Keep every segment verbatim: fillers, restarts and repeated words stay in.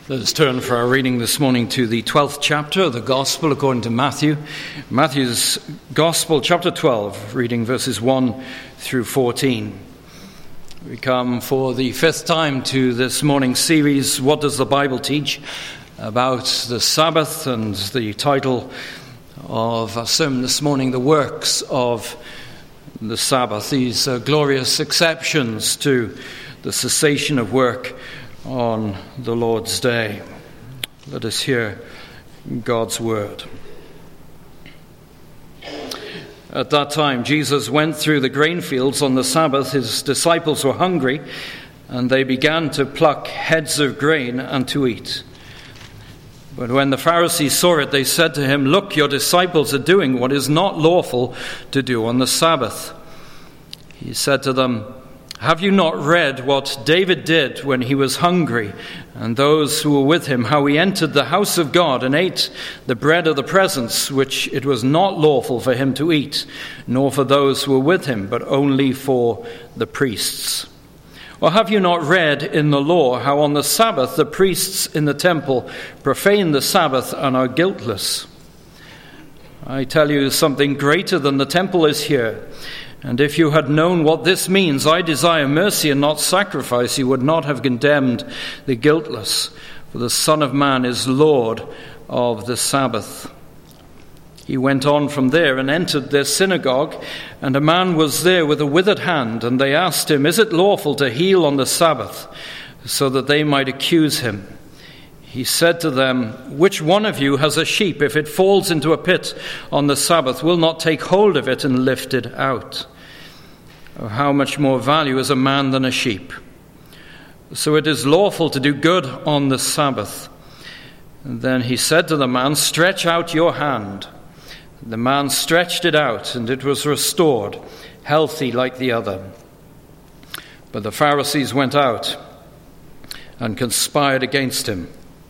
Let us turn for our reading this morning to the twelfth chapter of the Gospel according to Matthew. Matthew's Gospel, chapter twelve, reading verses one through fourteen. We come for the fifth time to this morning's series, What Does the Bible Teach? About the Sabbath, and the title of our sermon this morning, The Works of the Sabbath. These are glorious exceptions to the cessation of work on the Lord's day. Let us hear God's word. At that time, Jesus went through the grain fields on the Sabbath. His disciples were hungry, and they began to pluck heads of grain and to eat. But when the Pharisees saw it, they said to him, "Look, your disciples are doing what is not lawful to do on the Sabbath." He said to them, "Have you not read what David did when he was hungry, and those who were with him, how he entered the house of God and ate the bread of the presence, which it was not lawful for him to eat, nor for those who were with him, but only for the priests? Or have you not read in the law how on the Sabbath the priests in the temple profane the Sabbath and are guiltless? I tell you, something greater than the temple is here. And if you had known what this means, I desire mercy and not sacrifice, you would not have condemned the guiltless. For the Son of Man is Lord of the Sabbath." He went on from there and entered their synagogue, and a man was there with a withered hand, and they asked him, "Is it lawful to heal on the Sabbath?" so that they might accuse him. He said to them, "Which one of you has a sheep, if it falls into a pit on the Sabbath, will not take hold of it and lift it out? Or how much more value is a man than a sheep? So it is lawful to do good on the Sabbath." And then he said to the man, "Stretch out your hand." The man stretched it out, and it was restored, healthy like the other. But the Pharisees went out and conspired against him,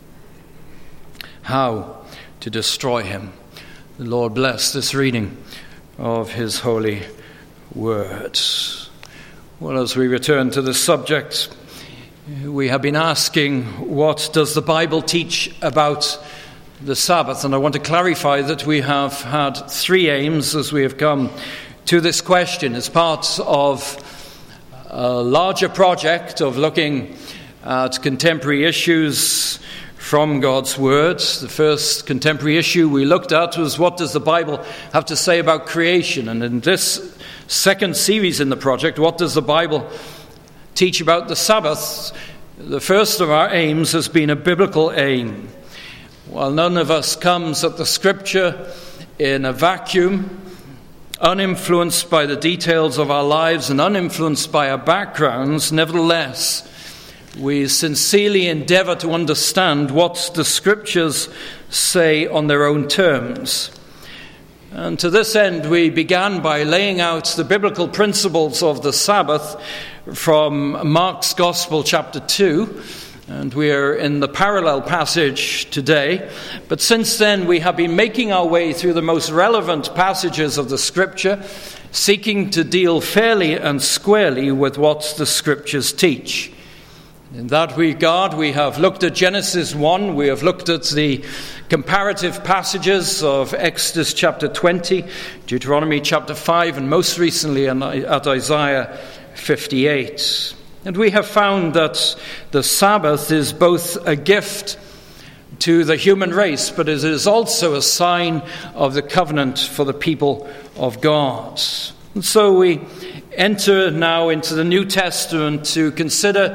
how to destroy him. The Lord bless this reading of his holy word. Well, as we return to the subject, we have been asking, what does the Bible teach about the Sabbath? And I want to clarify that we have had three aims as we have come to this question as part of a larger project of looking at contemporary issues from God's Word. The first contemporary issue we looked at was, what does the Bible have to say about creation? And in this second series in the project, what does the Bible teach about the Sabbath? The first of our aims has been a biblical aim. While none of us comes at the Scripture in a vacuum, uninfluenced by the details of our lives and uninfluenced by our backgrounds, nevertheless, we sincerely endeavor to understand what the Scriptures say on their own terms. And to this end, we began by laying out the biblical principles of the Sabbath from Mark's Gospel, chapter two. And we are in the parallel passage today. But since then, we have been making our way through the most relevant passages of the Scripture, seeking to deal fairly and squarely with what the Scriptures teach. In that regard, we have looked at Genesis one, we have looked at the comparative passages of Exodus chapter twenty, Deuteronomy chapter five, and most recently at Isaiah fifty-eight. And we have found that the Sabbath is both a gift to the human race, but it is also a sign of the covenant for the people of God. And so we enter now into the New Testament to consider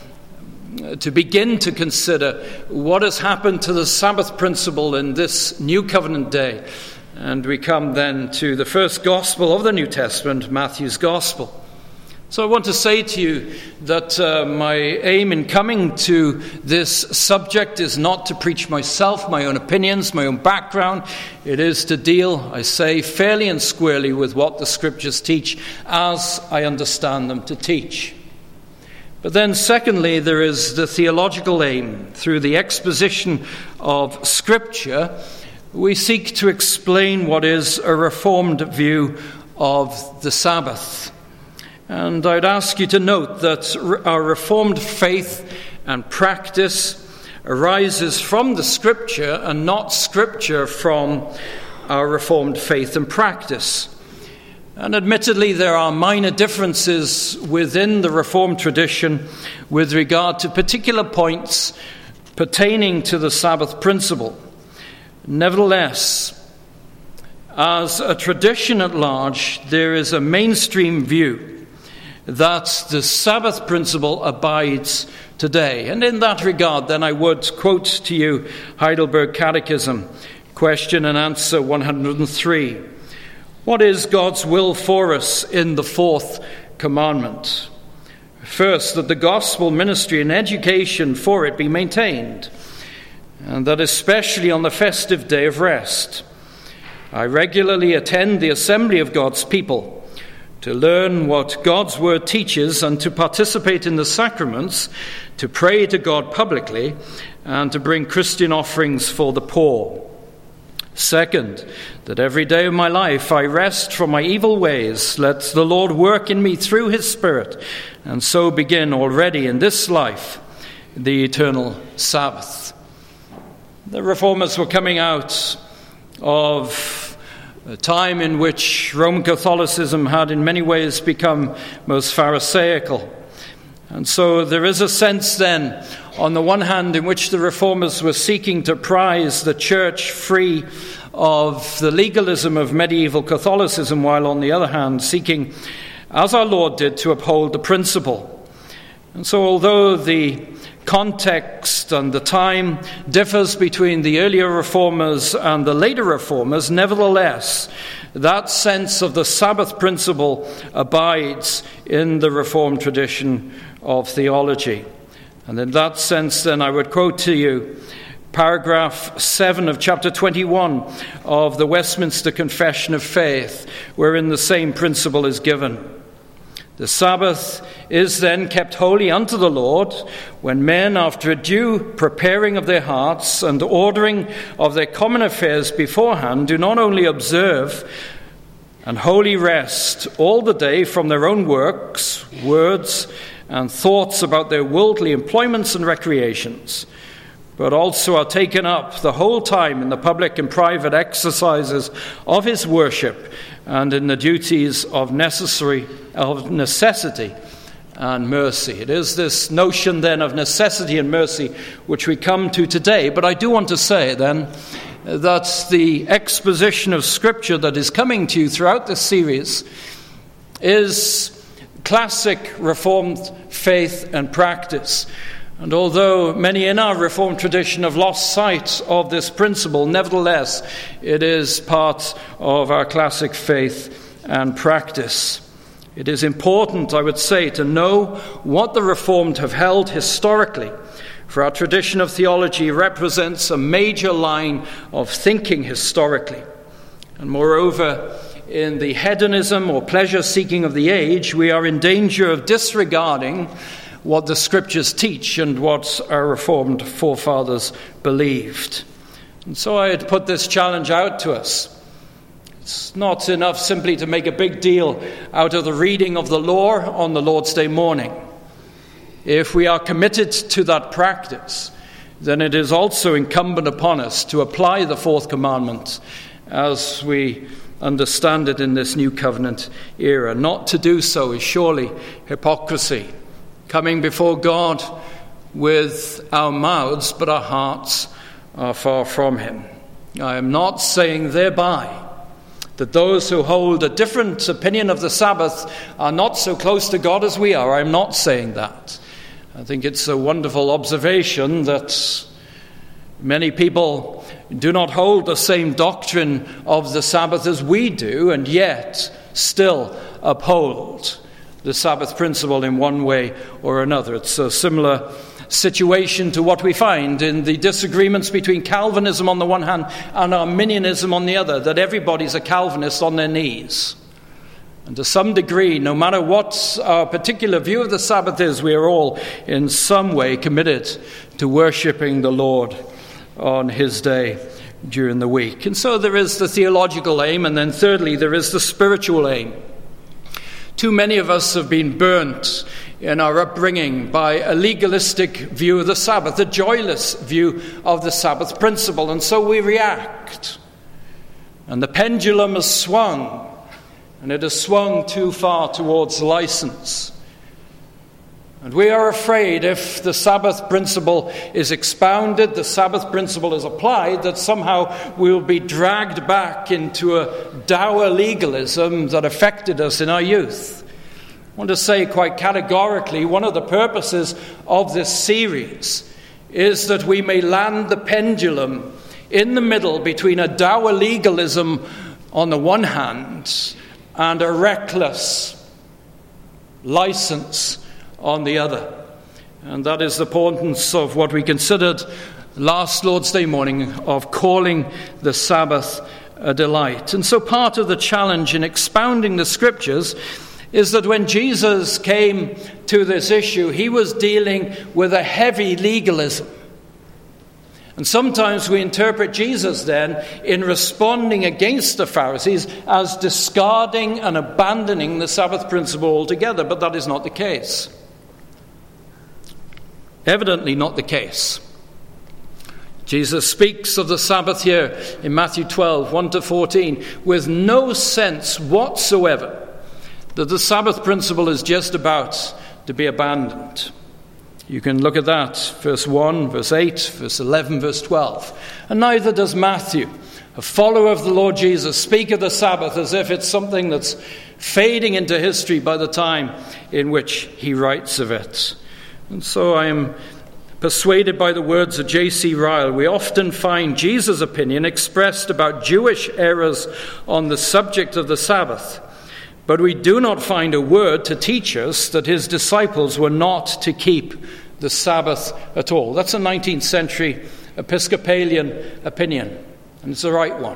to begin to consider what has happened to the Sabbath principle in this new covenant day. And we come then to the first gospel of the New Testament, Matthew's Gospel. So I want to say to you that uh, my aim in coming to this subject is not to preach myself, my own opinions, my own background. It is to deal, I say, fairly and squarely with what the Scriptures teach as I understand them to teach. But then secondly, there is the theological aim. Through the exposition of Scripture, we seek to explain what is a reformed view of the Sabbath. And I'd ask you to note that our Reformed faith and practice arises from the Scripture and not Scripture from our Reformed faith and practice. And admittedly, there are minor differences within the Reformed tradition with regard to particular points pertaining to the Sabbath principle. Nevertheless, as a tradition at large, there is a mainstream view that the Sabbath principle abides today. And in that regard, then, I would quote to you Heidelberg Catechism, question and answer one hundred three. What is God's will for us in the fourth commandment? First, that the gospel ministry and education for it be maintained, and that especially on the festive day of rest. I regularly attend the assembly of God's people to learn what God's word teaches and to participate in the sacraments, to pray to God publicly, and to bring Christian offerings for the poor. Second, that every day of my life I rest from my evil ways. Let the Lord work in me through his Spirit, and so begin already in this life the eternal Sabbath. The Reformers were coming out of a time in which Roman Catholicism had in many ways become most Pharisaical. And so there is a sense then, on the one hand, in which the Reformers were seeking to prize the church free of the legalism of medieval Catholicism, while on the other hand, seeking, as our Lord did, to uphold the principle. And so although the context and the time differs between the earlier Reformers and the later Reformers, nevertheless, that sense of the Sabbath principle abides in the Reformed tradition of theology. And in that sense, then, I would quote to you paragraph seven of chapter twenty-one of the Westminster Confession of Faith, wherein the same principle is given. The Sabbath is then kept holy unto the Lord, when men, after a due preparing of their hearts and ordering of their common affairs beforehand, do not only observe and wholly rest all the day from their own works, words, and thoughts about their worldly employments and recreations, but also are taken up the whole time in the public and private exercises of his worship and in the duties of necessary of necessity and mercy. It is this notion then of necessity and mercy which we come to today. But I do want to say then that the exposition of Scripture that is coming to you throughout this series is classic Reformed faith and practice. And although many in our Reformed tradition have lost sight of this principle, nevertheless, it is part of our classic faith and practice. It is important, I would say, to know what the Reformed have held historically, for our tradition of theology represents a major line of thinking historically. And moreover, in the hedonism or pleasure-seeking of the age, we are in danger of disregarding what the Scriptures teach and what our Reformed forefathers believed. And so I had put this challenge out to us. It's not enough simply to make a big deal out of the reading of the law on the Lord's Day morning. If we are committed to that practice, then it is also incumbent upon us to apply the fourth commandment as we understand it in this new covenant era. Not to do so is surely hypocrisy, coming before God with our mouths, but our hearts are far from him. I am not saying thereby that those who hold a different opinion of the Sabbath are not so close to God as we are. I'm not saying that. I think it's a wonderful observation that many people do not hold the same doctrine of the Sabbath as we do, and yet still uphold the Sabbath principle in one way or another. It's a similar situation to what we find in the disagreements between Calvinism on the one hand and Arminianism on the other, that everybody's a Calvinist on their knees. And to some degree, no matter what our particular view of the Sabbath is, we are all in some way committed to worshipping the Lord on his day during the week. And so there is the theological aim, and then thirdly, there is the spiritual aim. Too many of us have been burnt in our upbringing by a legalistic view of the Sabbath, a joyless view of the Sabbath principle, and so we react. And the pendulum has swung, and it has swung too far towards license. And we are afraid if the Sabbath principle is expounded, the Sabbath principle is applied, that somehow we will be dragged back into a dour legalism that affected us in our youth. I want to say quite categorically, one of the purposes of this series is that we may land the pendulum in the middle between a dour legalism on the one hand and a reckless license on the other. And that is the importance of what we considered last Lord's Day morning of calling the Sabbath a delight. And so part of the challenge in expounding the Scriptures is that when Jesus came to this issue, he was dealing with a heavy legalism. And sometimes we interpret Jesus then in responding against the Pharisees as discarding and abandoning the Sabbath principle altogether, but that is not the case. Evidently not the case. Jesus speaks of the Sabbath here in Matthew twelve, one to fourteen, with no sense whatsoever that the Sabbath principle is just about to be abandoned. You can look at that, verse one, verse eight, verse eleven, verse twelve. And neither does Matthew, a follower of the Lord Jesus, speak of the Sabbath as if it's something that's fading into history by the time in which he writes of it. And so I am persuaded by the words of J C Ryle. We often find Jesus' opinion expressed about Jewish errors on the subject of the Sabbath, but we do not find a word to teach us that his disciples were not to keep the Sabbath at all. That's a nineteenth century Episcopalian opinion, and it's the right one.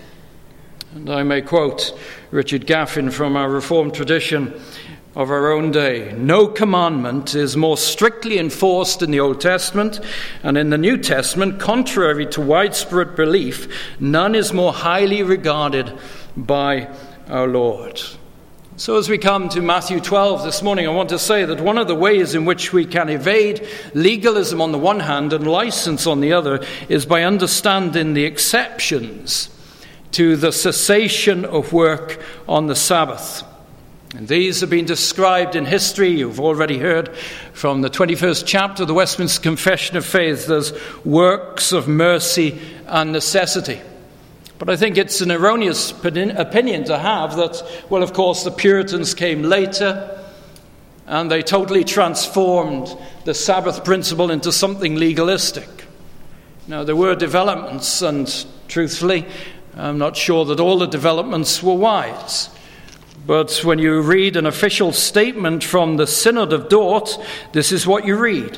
And I may quote Richard Gaffin from our Reformed tradition of our own day. No commandment is more strictly enforced in the Old Testament, and in the New Testament, contrary to widespread belief, none is more highly regarded by our Lord. So as we come to Matthew twelve this morning, I want to say that one of the ways in which we can evade legalism on the one hand and license on the other is by understanding the exceptions to the cessation of work on the Sabbath. And these have been described in history. You've already heard from the twenty-first chapter of the Westminster Confession of Faith as works of mercy and necessity. But I think it's an erroneous opinion to have that, well, of course, the Puritans came later and they totally transformed the Sabbath principle into something legalistic. Now, there were developments, and truthfully, I'm not sure that all the developments were wise. But when you read an official statement from the Synod of Dort, this is what you read.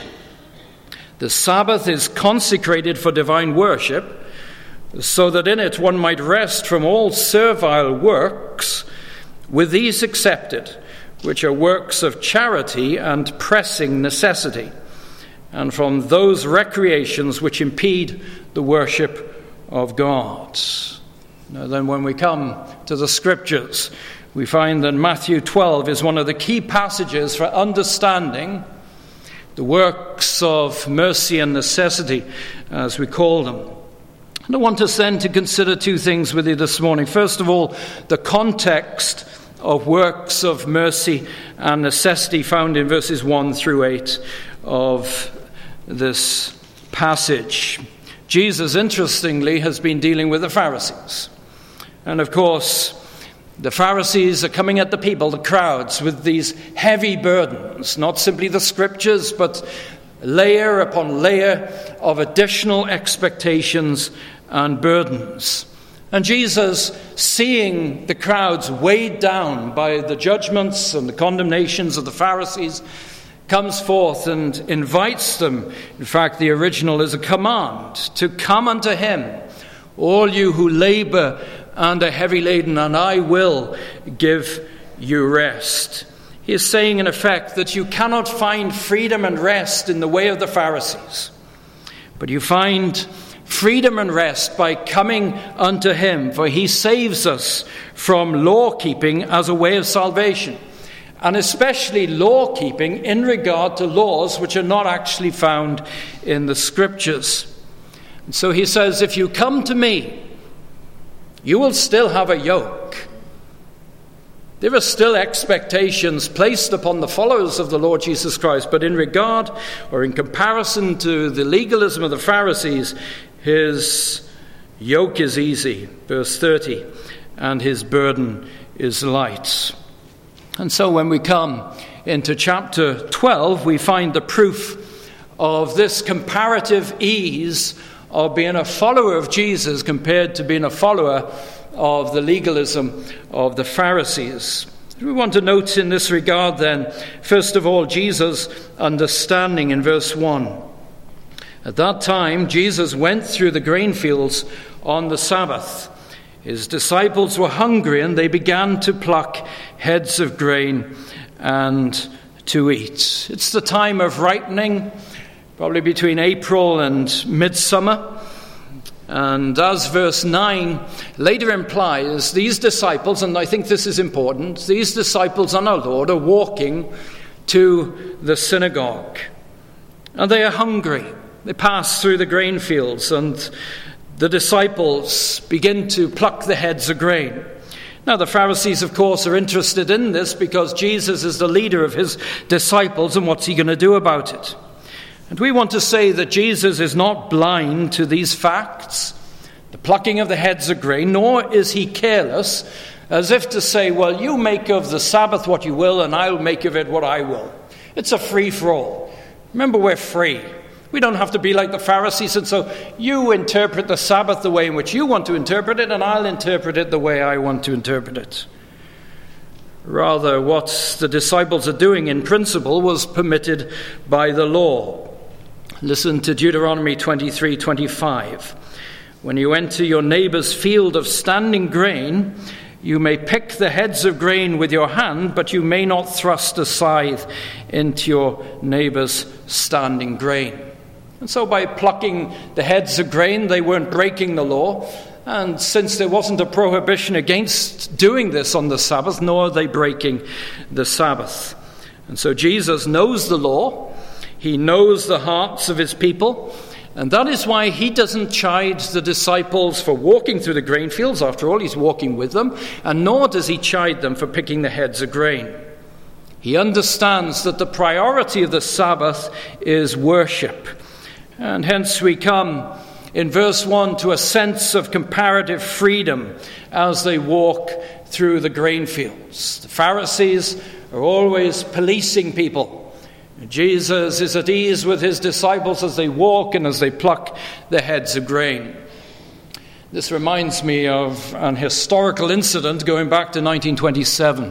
The Sabbath is consecrated for divine worship, so that in it one might rest from all servile works, with these excepted, which are works of charity and pressing necessity, and from those recreations which impede the worship of God. Now then, when we come to the Scriptures, we find that Matthew twelve is one of the key passages for understanding the works of mercy and necessity, as we call them. And I want us then to consider two things with you this morning. First of all, the context of works of mercy and necessity found in verses one through eight of this passage. Jesus, interestingly, has been dealing with the Pharisees. And of course, the Pharisees are coming at the people, the crowds, with these heavy burdens, not simply the Scriptures, but layer upon layer of additional expectations and burdens. And Jesus, seeing the crowds weighed down by the judgments and the condemnations of the Pharisees, comes forth and invites them. In fact, the original is a command to come unto him, all you who labor and are heavy laden, and I will give you rest. He is saying, in effect, that you cannot find freedom and rest in the way of the Pharisees, but you find freedom and rest by coming unto him, for he saves us from law-keeping as a way of salvation. and especially law-keeping in regard to laws which are not actually found in the Scriptures. And so he says, if you come to me, you will still have a yoke. There are still expectations placed upon the followers of the Lord Jesus Christ, but in regard or in comparison to the legalism of the Pharisees, his yoke is easy, verse thirty, and his burden is light. And so when we come into chapter twelve, we find the proof of this comparative ease of being a follower of Jesus compared to being a follower of the legalism of the Pharisees. We want to note in this regard then, first of all, Jesus' understanding in verse one. At that time, Jesus went through the grain fields on the Sabbath. His disciples were hungry, and they began to pluck heads of grain and to eat. It's the time of ripening, probably between April and midsummer. And as verse nine later implies, these disciples, and I think this is important, these disciples on our Lord are walking to the synagogue. And they are hungry. They pass through the grain fields, and the disciples begin to pluck the heads of grain. Now, the Pharisees, of course, are interested in this because Jesus is the leader of his disciples, and what's he going to do about it? And we want to say that Jesus is not blind to these facts, the plucking of the heads of grain, nor is he careless, as if to say, well, you make of the Sabbath what you will, and I'll make of it what I will. It's a free-for-all. Remember, we're free. We don't have to be like the Pharisees, and so you interpret the Sabbath the way in which you want to interpret it, and I'll interpret it the way I want to interpret it. Rather, what the disciples are doing in principle was permitted by the law. Listen to Deuteronomy twenty-three twenty-five. When you enter your neighbor's field of standing grain, you may pick the heads of grain with your hand, but you may not thrust a scythe into your neighbor's standing grain. And so by plucking the heads of grain, they weren't breaking the law. And since there wasn't a prohibition against doing this on the Sabbath, nor are they breaking the Sabbath. And so Jesus knows the law. He knows the hearts of his people. And that is why he doesn't chide the disciples for walking through the grain fields. After all, he's walking with them. And nor does he chide them for picking the heads of grain. He understands that the priority of the Sabbath is worship. And hence we come in verse one to a sense of comparative freedom as they walk through the grain fields. The Pharisees are always policing people. Jesus is at ease with his disciples as they walk and as they pluck the heads of grain. This reminds me of an historical incident going back to nineteen twenty-seven,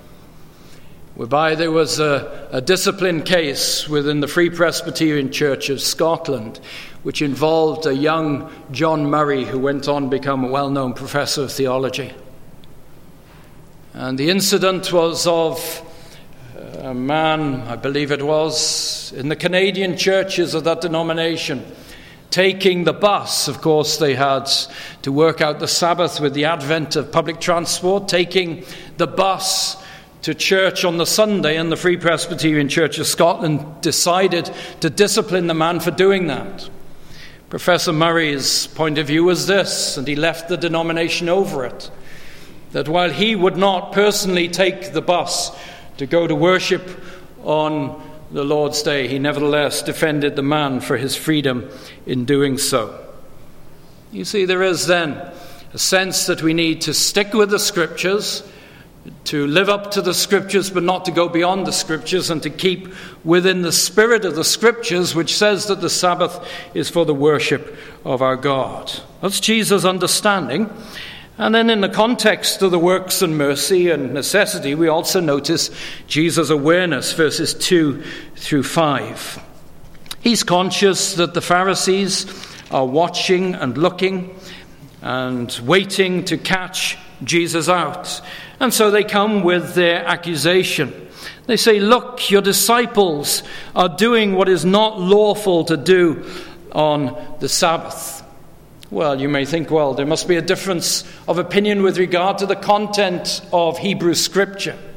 whereby there was a, a discipline case within the Free Presbyterian Church of Scotland, which involved a young John Murray who went on to become a well-known professor of theology. And the incident was of a man, I believe it was, in the Canadian churches of that denomination, taking the bus. Of course, they had to work out the Sabbath with the advent of public transport, taking the bus to church on the Sunday, and the Free Presbyterian Church of Scotland decided to discipline the man for doing that. Professor Murray's point of view was this, and he left the denomination over it, that while he would not personally take the bus to go to worship on the Lord's Day, he nevertheless defended the man for his freedom in doing so. You see, there is then a sense that we need to stick with the Scriptures, to live up to the Scriptures, but not to go beyond the Scriptures, and to keep within the spirit of the Scriptures, which says that the Sabbath is for the worship of our God. That's Jesus' understanding. And then in the context of the works and mercy and necessity, we also notice Jesus' awareness, verses two through five. He's conscious that the Pharisees are watching and looking and waiting to catch Jesus out. And so they come with their accusation. They say, look, your disciples are doing what is not lawful to do on the Sabbath. Well, you may think, well, there must be a difference of opinion with regard to the content of Hebrew Scripture.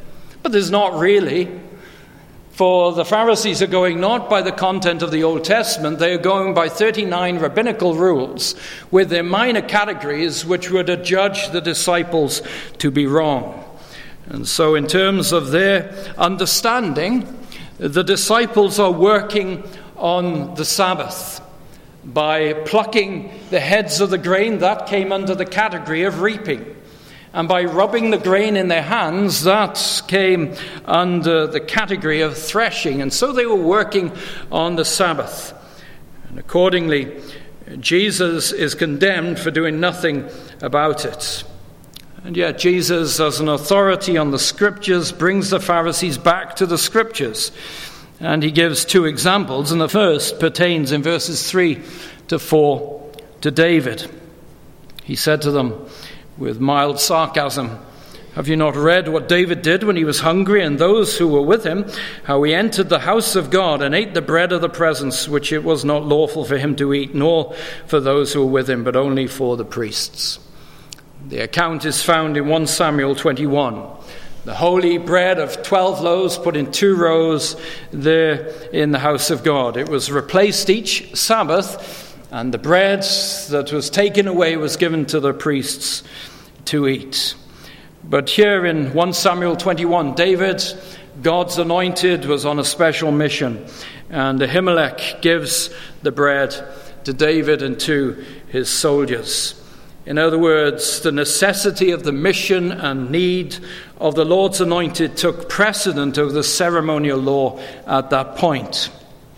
But there's not really. For the Pharisees are going not by the content of the Old Testament, they are going by thirty-nine rabbinical rules with their minor categories which would adjudge the disciples to be wrong. And so in terms of their understanding, the disciples are working on the Sabbath by plucking the heads of the grain. That came under the category of reaping. And by rubbing the grain in their hands, that came under the category of threshing. And so they were working on the Sabbath. And accordingly, Jesus is condemned for doing nothing about it. And yet Jesus, as an authority on the Scriptures, brings the Pharisees back to the Scriptures. And he gives two examples. And the first pertains in verses three to four to David. He said to them, with mild sarcasm, "Have you not read what David did when he was hungry, and those who were with him, how he entered the house of God and ate the bread of the presence, which it was not lawful for him to eat, nor for those who were with him, but only for the priests?" The account is found in First Samuel twenty-one. The holy bread of twelve loaves put in two rows there in the house of God. It was replaced each Sabbath, and the bread that was taken away was given to the priests to eat. But here in First Samuel twenty-one, David, God's anointed, was on a special mission. And Ahimelech gives the bread to David and to his soldiers. In other words, the necessity of the mission and need of the Lord's anointed took precedent over the ceremonial law at that point.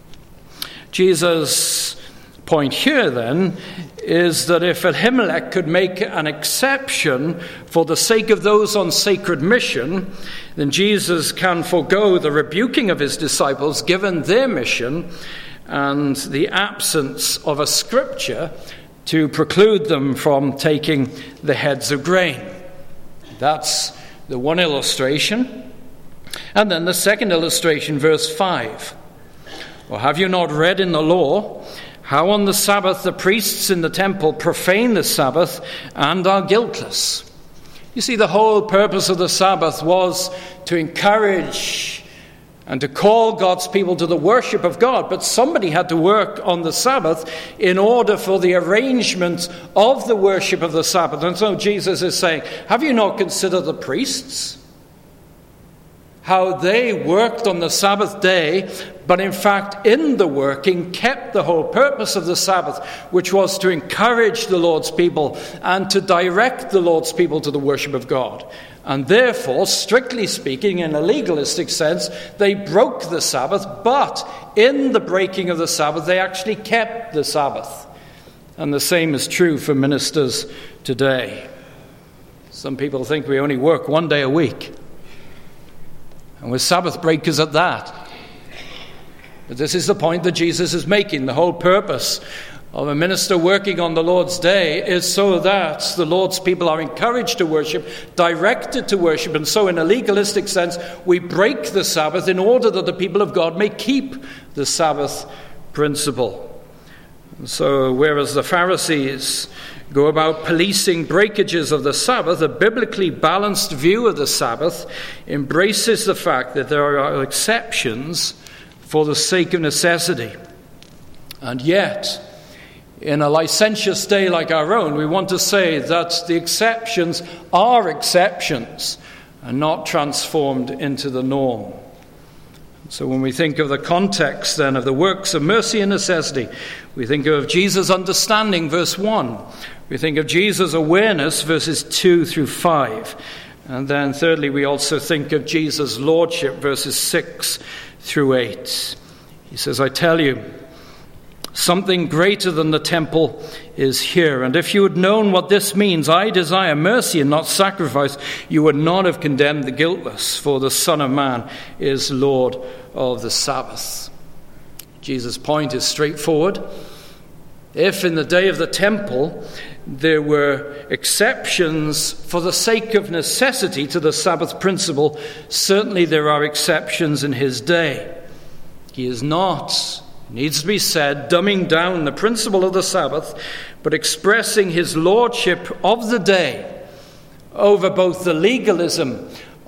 Jesus' point here, then, is that if Ahimelech could make an exception for the sake of those on sacred mission, then Jesus can forego the rebuking of his disciples given their mission and the absence of a scripture to preclude them from taking the heads of grain. That's the one illustration. And then the second illustration, verse five. "Or have you not read in the law how on the Sabbath the priests in the temple profane the Sabbath and are guiltless?" You see, the whole purpose of the Sabbath was to encourage and to call God's people to the worship of God. But somebody had to work on the Sabbath in order for the arrangement of the worship of the Sabbath. And so Jesus is saying, have you not considered the priests? How they worked on the Sabbath day, but in fact in the working kept the whole purpose of the Sabbath, which was to encourage the Lord's people and to direct the Lord's people to the worship of God. And therefore, strictly speaking, in a legalistic sense, they broke the Sabbath, but in the breaking of the Sabbath, they actually kept the Sabbath. And the same is true for ministers today. Some people think we only work one day a week. And we're Sabbath breakers at that. But this is the point that Jesus is making. The whole purpose of a minister working on the Lord's day is so that the Lord's people are encouraged to worship, directed to worship. And so in a legalistic sense, we break the Sabbath in order that the people of God may keep the Sabbath principle. And so whereas the Pharisees go about policing breakages of the Sabbath, a biblically balanced view of the Sabbath embraces the fact that there are exceptions for the sake of necessity. And yet, in a licentious day like our own, we want to say that the exceptions are exceptions and not transformed into the norm. So when we think of the context then of the works of mercy and necessity, we think of Jesus' understanding, verse one. We think of Jesus' awareness, verses two through five. And then thirdly, we also think of Jesus' lordship, verses six through eight. He says, "I tell you, something greater than the temple is here. And if you had known what this means, I desire mercy and not sacrifice, you would not have condemned the guiltless, for the Son of Man is Lord of the Sabbath." Jesus' point is straightforward. If in the day of the temple there were exceptions for the sake of necessity to the Sabbath principle, certainly there are exceptions in his day. He is not, needs to be said, dumbing down the principle of the Sabbath, but expressing his lordship of the day over both the legalism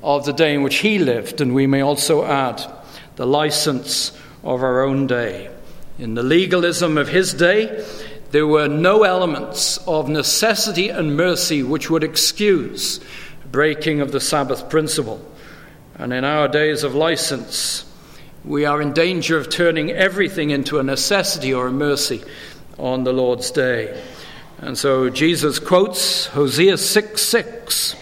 of the day in which he lived, and we may also add the license of our own day. In the legalism of his day, there were no elements of necessity and mercy which would excuse breaking of the Sabbath principle. And in our days of license, we are in danger of turning everything into a necessity or a mercy on the Lord's day. And so Jesus quotes Hosea six six.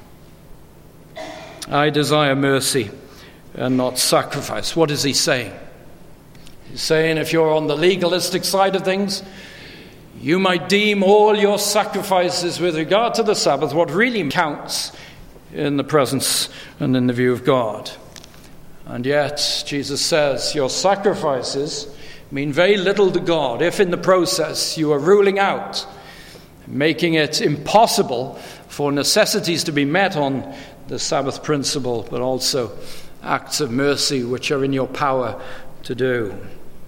I desire mercy and not sacrifice. What is he saying? He's saying if you're on the legalistic side of things, you might deem all your sacrifices with regard to the Sabbath what really counts in the presence and in the view of God. And yet, Jesus says, your sacrifices mean very little to God if in the process you are ruling out, making it impossible for necessities to be met on the Sabbath principle, but also acts of mercy which are in your power to do.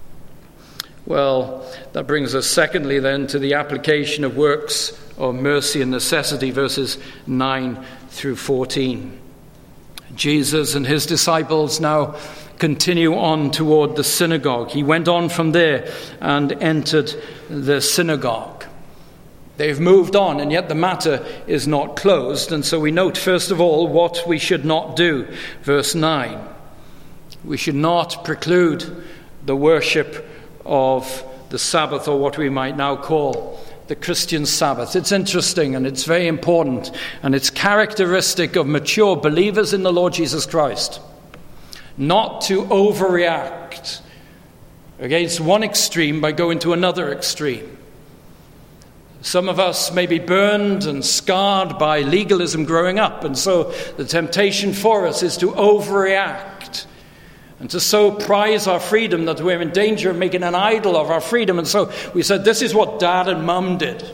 Well, that brings us secondly then to the application of works of mercy and necessity, verses nine through fourteen. Jesus and his disciples now continue on toward the synagogue. He went on from there and entered the synagogue. They've moved on, and yet the matter is not closed. And so we note, first of all, what we should not do. Verse nine. We should not preclude the worship of the Sabbath, or what we might now call the Christian Sabbath. It's interesting and it's very important, and it's characteristic of mature believers in the Lord Jesus Christ not to overreact against one extreme by going to another extreme. Some of us may be burned and scarred by legalism growing up, and so the temptation for us is to overreact and to so prize our freedom that we're in danger of making an idol of our freedom. And so we said, this is what Dad and Mum did.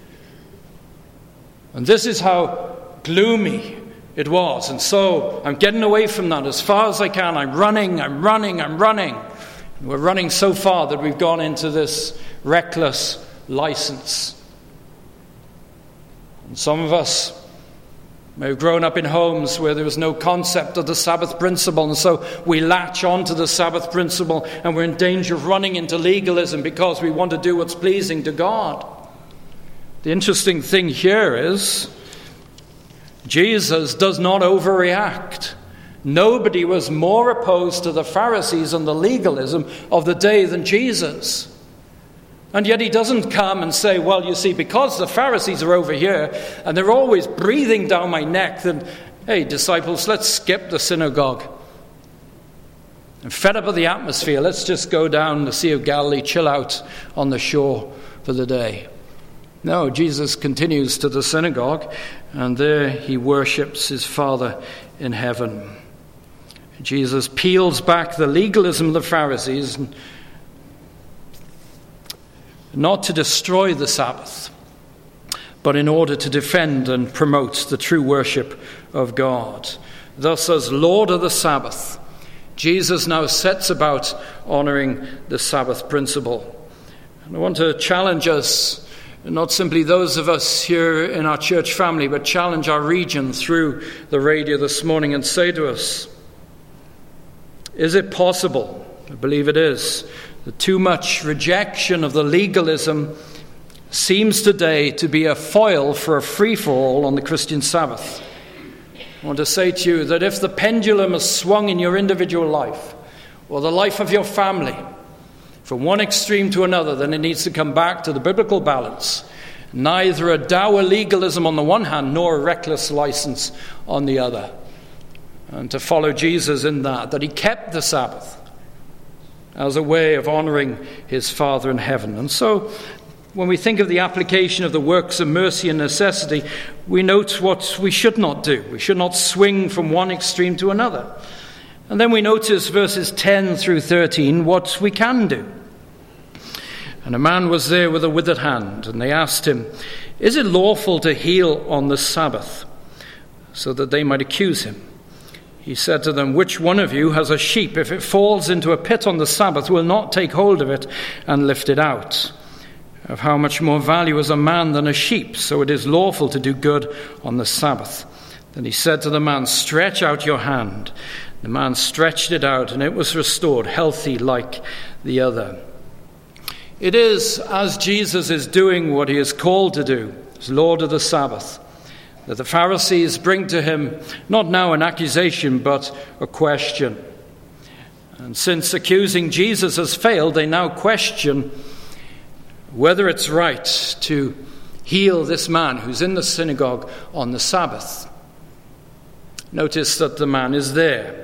And this is how gloomy it was. And so I'm getting away from that as far as I can. I'm running, I'm running, I'm running. And we're running so far that we've gone into this reckless license. And some of us may have grown up in homes where there was no concept of the Sabbath principle, and so we latch on to the Sabbath principle, and we're in danger of running into legalism because we want to do what's pleasing to God. The interesting thing here is Jesus does not overreact. Nobody was more opposed to the Pharisees and the legalism of the day than Jesus. And yet he doesn't come and say, well, you see, because the Pharisees are over here and they're always breathing down my neck, then, hey, disciples, let's skip the synagogue. I'm fed up of the atmosphere. Let's just go down the Sea of Galilee, chill out on the shore for the day. No, Jesus continues to the synagogue, and there he worships his Father in heaven. Jesus peels back the legalism of the Pharisees, and not to destroy the Sabbath, but in order to defend and promote the true worship of God. Thus, as Lord of the Sabbath, Jesus now sets about honoring the Sabbath principle. And I want to challenge us, not simply those of us here in our church family, but challenge our region through the radio this morning and say to us, is it possible, I believe it is, that too much rejection of the legalism seems today to be a foil for a free-for-all on the Christian Sabbath? I want to say to you that if the pendulum has swung in your individual life, or the life of your family, from one extreme to another, then it needs to come back to the biblical balance. Neither a dour legalism on the one hand, nor a reckless license on the other. And to follow Jesus in that, that he kept the Sabbath as a way of honoring his Father in heaven. And so, when we think of the application of the works of mercy and necessity, we note what we should not do. We should not swing from one extreme to another. And then we notice verses ten through thirteen, what we can do. And a man was there with a withered hand, and they asked him, is it lawful to heal on the Sabbath? So that they might accuse him. He said to them, which one of you has a sheep, if it falls into a pit on the Sabbath, will not take hold of it and lift it out? Of how much more value is a man than a sheep? So it is lawful to do good on the Sabbath. Then he said to the man, "Stretch out your hand." The man stretched it out, and it was restored, healthy like the other. It is as Jesus is doing what he is called to do, as Lord of the Sabbath, that the Pharisees bring to him not now an accusation, but a question. And since accusing Jesus has failed, they now question whether it's right to heal this man who's in the synagogue on the Sabbath. Notice that the man is there.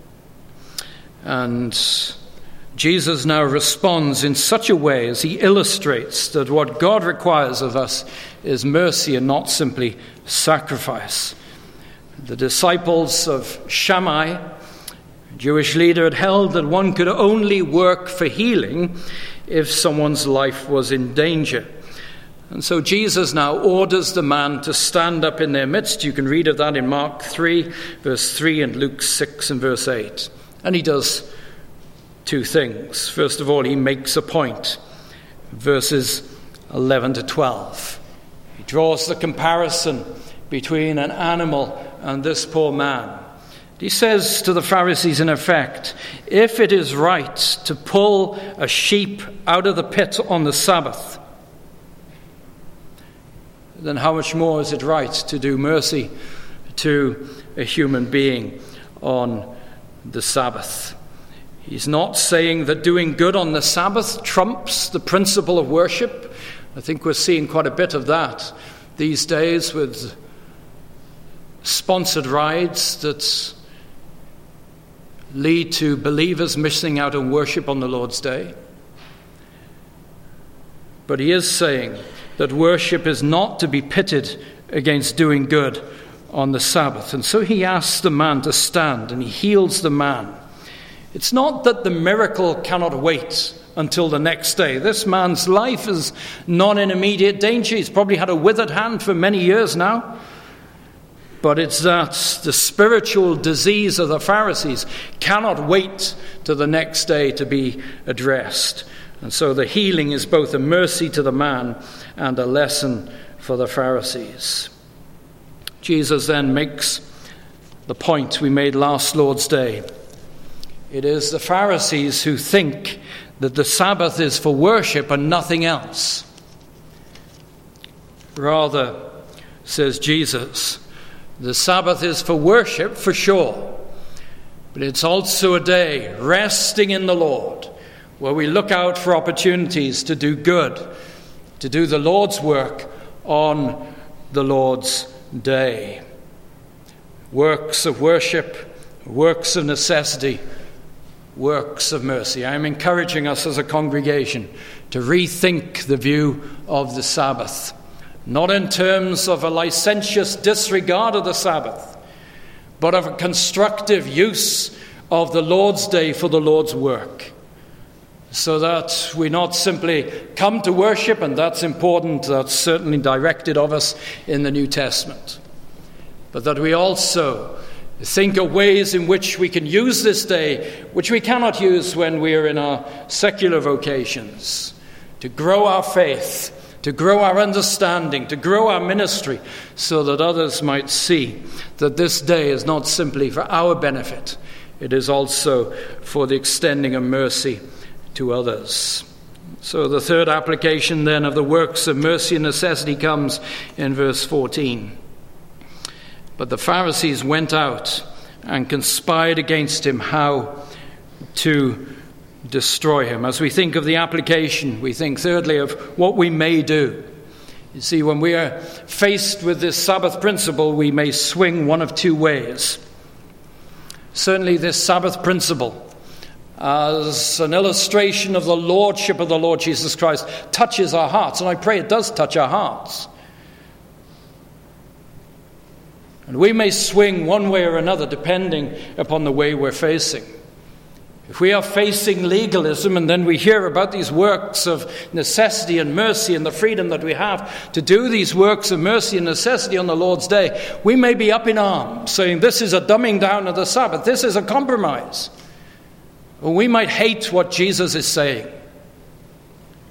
And Jesus now responds in such a way as he illustrates that what God requires of us is mercy and not simply sacrifice. The disciples of Shammai, a Jewish leader, had held that one could only work for healing if someone's life was in danger. And so Jesus now orders the man to stand up in their midst. You can read of that in Mark three, verse three, and Luke six and verse eight. And he does two things. First of all, he makes a point. Verses eleven to twelve. He draws the comparison between an animal and this poor man. He says to the Pharisees, in effect, if it is right to pull a sheep out of the pit on the Sabbath, then how much more is it right to do mercy to a human being on the Sabbath? He's not saying that doing good on the Sabbath trumps the principle of worship. I think we're seeing quite a bit of that these days with sponsored rides that lead to believers missing out on worship on the Lord's Day. But he is saying that worship is not to be pitted against doing good on the Sabbath. And so he asks the man to stand, and he heals the man. It's not that the miracle cannot wait until the next day. This man's life is not in immediate danger. He's probably had a withered hand for many years now. But it's that the spiritual disease of the Pharisees cannot wait till the next day to be addressed. And so the healing is both a mercy to the man and a lesson for the Pharisees. Jesus then makes the point we made last Lord's Day. It is the Pharisees who think that the Sabbath is for worship and nothing else. Rather, says Jesus, the Sabbath is for worship, for sure, but it's also a day resting in the Lord, where we look out for opportunities to do good, to do the Lord's work on the Lord's day. Works of worship, works of necessity, works of mercy. I'm encouraging us as a congregation to rethink the view of the Sabbath, not in terms of a licentious disregard of the Sabbath, but of a constructive use of the Lord's day for the Lord's work, so that we not simply come to worship, and that's important, that's certainly directed of us in the New Testament, but that we also think of ways in which we can use this day, which we cannot use when we are in our secular vocations, to grow our faith, to grow our understanding, to grow our ministry, so that others might see that this day is not simply for our benefit, it is also for the extending of mercy to others. So the third application then of the works of mercy and necessity comes in verse fourteen. But the Pharisees went out and conspired against him how to destroy him. As we think of the application, we think thirdly of what we may do. You see, when we are faced with this Sabbath principle, we may swing one of two ways. Certainly this Sabbath principle, as an illustration of the lordship of the Lord Jesus Christ, touches our hearts, and I pray it does touch our hearts. And we may swing one way or another depending upon the way we're facing. If we are facing legalism and then we hear about these works of necessity and mercy and the freedom that we have to do these works of mercy and necessity on the Lord's day, we may be up in arms saying this is a dumbing down of the Sabbath, this is a compromise. Or we might hate what Jesus is saying,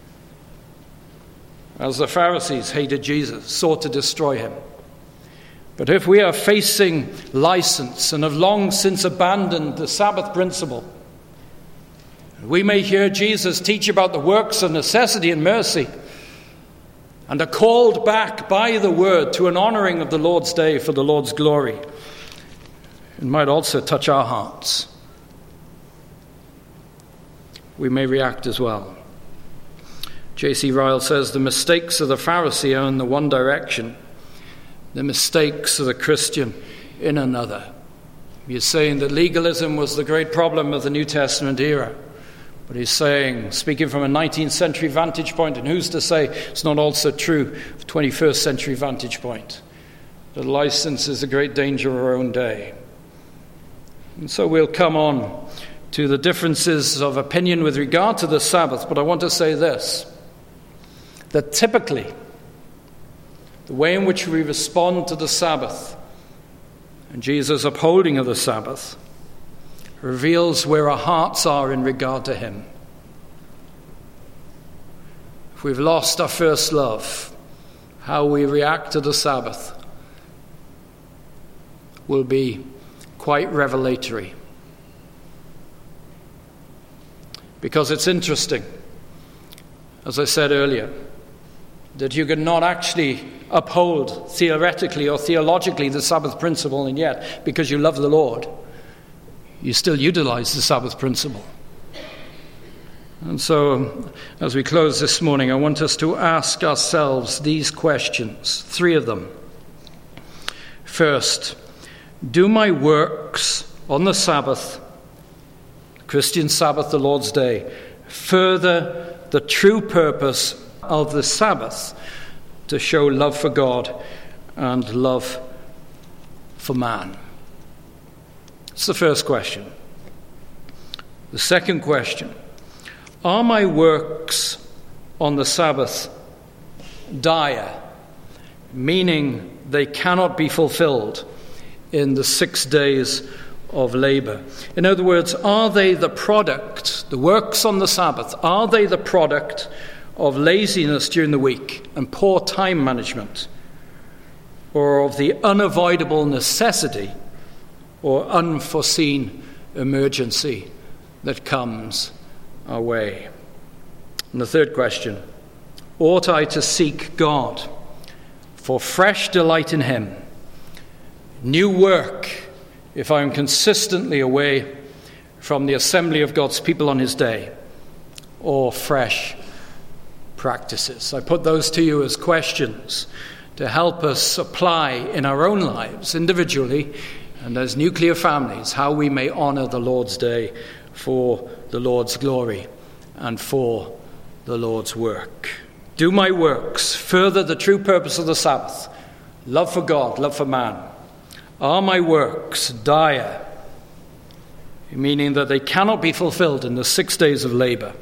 as the Pharisees hated Jesus, sought to destroy him. But if we are facing license and have long since abandoned the Sabbath principle, we may hear Jesus teach about the works of necessity and mercy, and are called back by the word to an honoring of the Lord's day for the Lord's glory. It might also touch our hearts. We may react as well. J C Ryle says the mistakes of the Pharisee are in the one direction, the mistakes of the Christian in another. He's saying that legalism was the great problem of the New Testament era. But he's saying, speaking from a nineteenth century vantage point, and who's to say it's not also true of twenty-first century vantage point, that license is a great danger of our own day. And so we'll come on to the differences of opinion with regard to the Sabbath, but I want to say this, that typically the way in which we respond to the Sabbath and Jesus' upholding of the Sabbath reveals where our hearts are in regard to him. If we've lost our first love, how we react to the Sabbath will be quite revelatory. Because it's interesting, as I said earlier, that you can not actually uphold theoretically or theologically the Sabbath principle, and yet, because you love the Lord, you still utilize the Sabbath principle. And so, as we close this morning, I want us to ask ourselves these questions, three of them. First, do my works on the Sabbath, the Christian Sabbath, the Lord's Day, further the true purpose of the Sabbath to show love for God and love for man? That's the first question. The second question, are my works on the Sabbath dire, meaning they cannot be fulfilled in the six days of labor? In other words, are they the product, the works on the Sabbath, are they the product of laziness during the week and poor time management, or of the unavoidable necessity or unforeseen emergency that comes our way? And the third question, ought I to seek God for fresh delight in him, new work if I am consistently away from the assembly of God's people on his day, or fresh practices? I put those to you as questions to help us apply in our own lives, individually and as nuclear families, how we may honor the Lord's day for the Lord's glory and for the Lord's work. Do my works further the true purpose of the Sabbath, love for God, love for man? Are my works dire, meaning that they cannot be fulfilled in the six days of labor?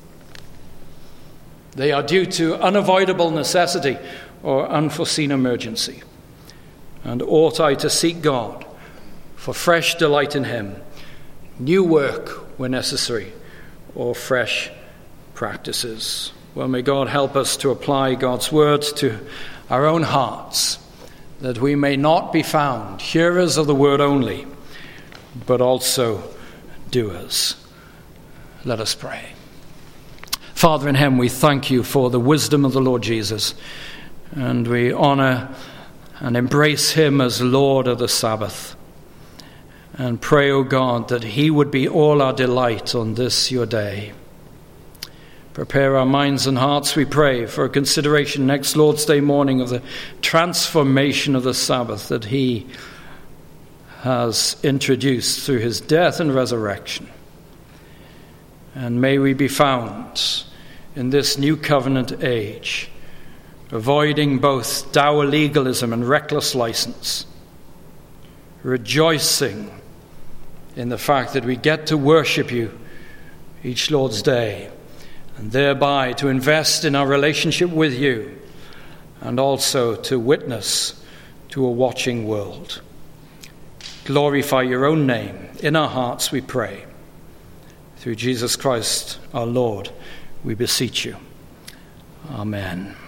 They are due to unavoidable necessity or unforeseen emergency. And ought I to seek God for fresh delight in him, new work where necessary, or fresh practices? Well, may God help us to apply God's word to our own hearts, that we may not be found hearers of the word only, but also doers. Let us pray. Father in heaven, we thank you for the wisdom of the Lord Jesus, and we honor and embrace him as Lord of the Sabbath, and pray, O God, that he would be all our delight on this your day. Prepare our minds and hearts, we pray, for a consideration next Lord's Day morning of the transformation of the Sabbath that he has introduced through his death and resurrection. And may we be found in this new covenant age, avoiding both dour legalism and reckless license, rejoicing in the fact that we get to worship you each Lord's Day, and thereby to invest in our relationship with you, and also to witness to a watching world. Glorify your own name in our hearts, we pray. Through Jesus Christ our Lord, we beseech you. Amen.